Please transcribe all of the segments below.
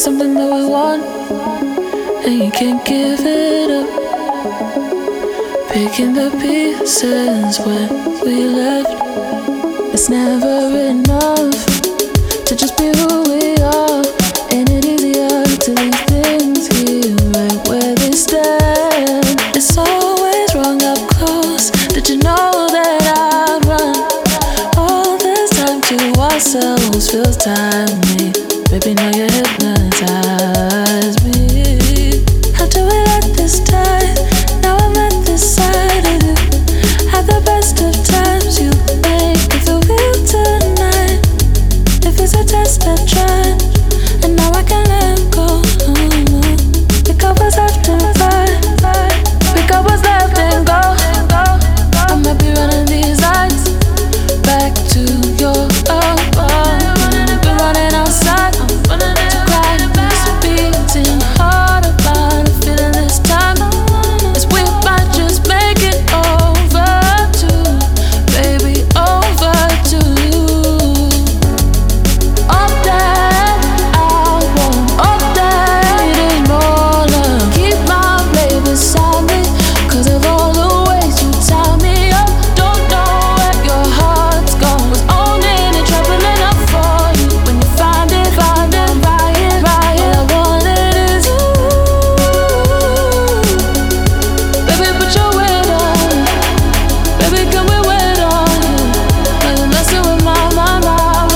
something that we want, and you can't give it up. Picking the pieces where we left. It's never enough to just be who we are. Ain't it easier to leave things here right where they stand? It's always wrong up close. Did you know that I run all this time to ourselves? Feels timely. Baby, now you hypnotize me. How do we let this die? Now I'm at this side of you. At the best of times, you make it feel real tonight. If it's a test, I tried, and now I can let go. Pick up what's left and fight. Pick up what's left and go. I might be running these lights back to your been running outside to cry. It's beating hard about a feeling this time. As we might just make it over to, baby, over to you. All that I want, all that is more love. Keep my baby beside me, 'cause of all the ways you tie me up. Don't know where your heart's gone. Was owning and troubling up for you. When you find it right here. All I wanted is you. Baby, put your weight on me. Baby, can we wait on you? Like you're messing with my mind.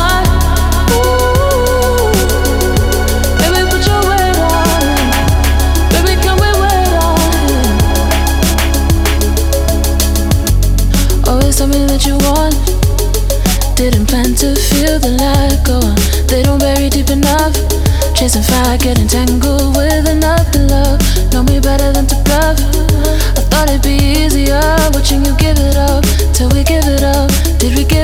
Ooh. Baby, put your weight on me. Baby, can we wait on you? Always tell me that you want. Didn't plan to feel the light go on. They don't bury deep enough. Chasing fire, getting tangled with another love. Know me better than to bluff. I thought it'd be easier watching you give it up till we give it up. Did we give